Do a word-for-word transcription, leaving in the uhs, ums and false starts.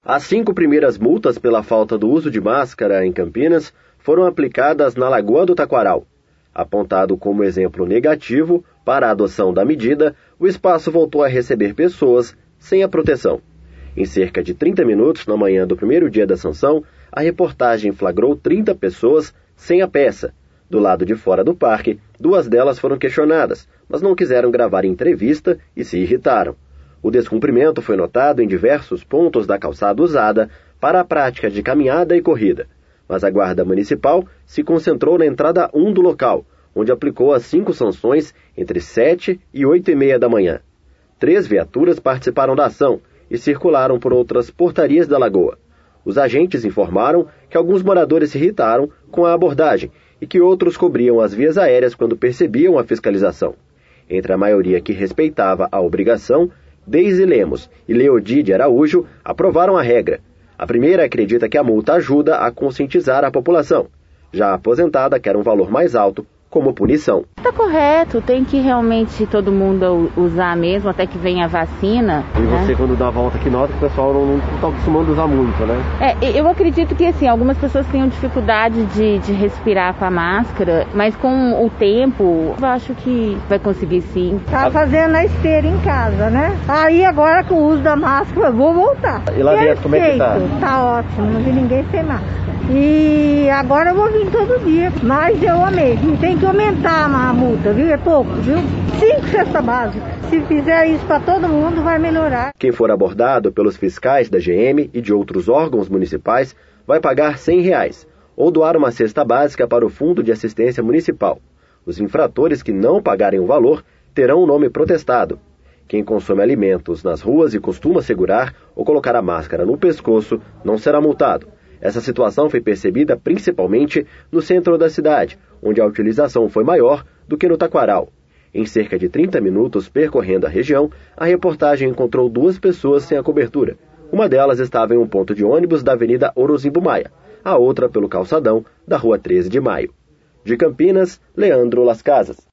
As cinco primeiras multas pela falta do uso de máscara em Campinas foram aplicadas na Lagoa do Taquaral. Apontado como exemplo negativo para a adoção da medida, o espaço voltou a receber pessoas sem a proteção. Em cerca de trinta minutos, na manhã do primeiro dia da sanção, a reportagem flagrou trinta pessoas sem a peça. Do lado de fora do parque, duas delas foram questionadas, mas não quiseram gravar entrevista e se irritaram. O descumprimento foi notado em diversos pontos da calçada usada para a prática de caminhada e corrida, mas a Guarda Municipal se concentrou na entrada um do local, onde aplicou as cinco sanções entre sete e oito e meia da manhã. Três viaturas participaram da ação e circularam por outras portarias da lagoa. Os agentes informaram que alguns moradores se irritaram com a abordagem e que outros cobriam as vias aéreas quando percebiam a fiscalização. Entre a maioria que respeitava a obrigação, Deise Lemos e Leodide Araújo aprovaram a regra. A primeira acredita que a multa ajuda a conscientizar a população. Já a aposentada quer um valor mais alto como punição. Está correto, tem que realmente todo mundo usar mesmo, até que venha a vacina. E você, né? Quando dá a volta aqui, nota que o pessoal não está acostumando a usar muito, né? É, eu acredito que assim, algumas pessoas tenham dificuldade de, de respirar com a máscara, mas com o tempo, eu acho que vai conseguir sim. Tá fazendo a esteira em casa, né? Aí agora com o uso da máscara, eu vou voltar. E lá dentro, como é que tá? Tá ótimo, não vi ninguém sem máscara. E agora eu vou vir todo dia, mas eu amei. E tem que aumentar a multa, viu? É pouco, viu? Cinco cestas básicas. Se fizer isso para todo mundo, vai melhorar. Quem for abordado pelos fiscais da G M e de outros órgãos municipais vai pagar cem reais ou doar uma cesta básica para o Fundo de Assistência Municipal. Os infratores que não pagarem o valor terão o nome protestado. Quem consome alimentos nas ruas e costuma segurar ou colocar a máscara no pescoço não será multado. Essa situação foi percebida principalmente no centro da cidade, onde a utilização foi maior do que no Taquaral. Em cerca de trinta minutos percorrendo a região, a reportagem encontrou duas pessoas sem a cobertura. Uma delas estava em um ponto de ônibus da Avenida Orozimbo Maia, a outra pelo calçadão da Rua treze de Maio. De Campinas, Leandro Las Casas.